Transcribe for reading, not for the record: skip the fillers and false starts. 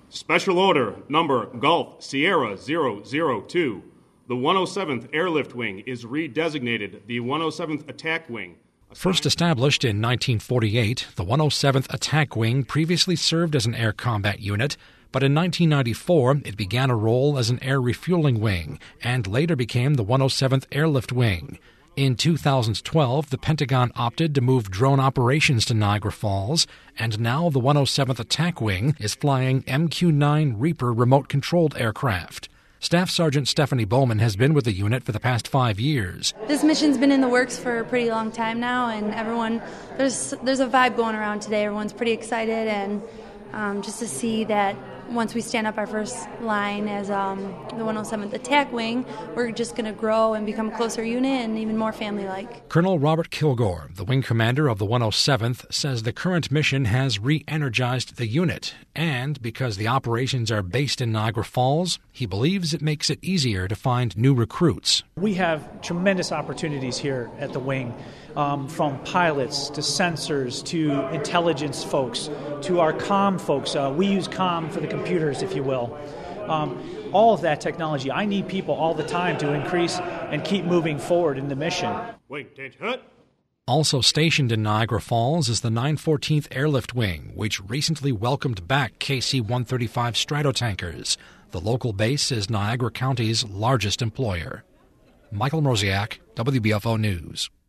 Special Order Number Golf Sierra 002. The 107th Airlift Wing is redesignated the 107th Attack Wing. First established in 1948, the 107th Attack Wing previously served as an air combat unit, but in 1994 it began a role as an air refueling wing and later became the 107th Airlift Wing. In 2012, the Pentagon opted to move drone operations to Niagara Falls, and now the 107th Attack Wing is flying MQ-9 Reaper remote-controlled aircraft. Staff Sergeant Stephanie Bowman has been with the unit for the past 5 years. This mission's been in the works for a pretty long time now, and there's a vibe going around today. Everyone's pretty excited, and just to see that once we stand up our first line as the 107th Attack Wing, we're just going to grow and become a closer unit and even more family-like. Colonel Robert Kilgore, the wing commander of the 107th, says the current mission has re-energized the unit, and because the operations are based in Niagara Falls, he believes it makes it easier to find new recruits. We have tremendous opportunities here at the wing, from pilots to sensors to intelligence folks to our comm folks. We use comm for the computers, if you will. All of that technology. I need people all the time to increase and keep moving forward in the mission. Also stationed in Niagara Falls is the 914th Airlift Wing, which recently welcomed back KC-135 Stratotankers. The local base is Niagara County's largest employer. Michael Mroziak, WBFO News.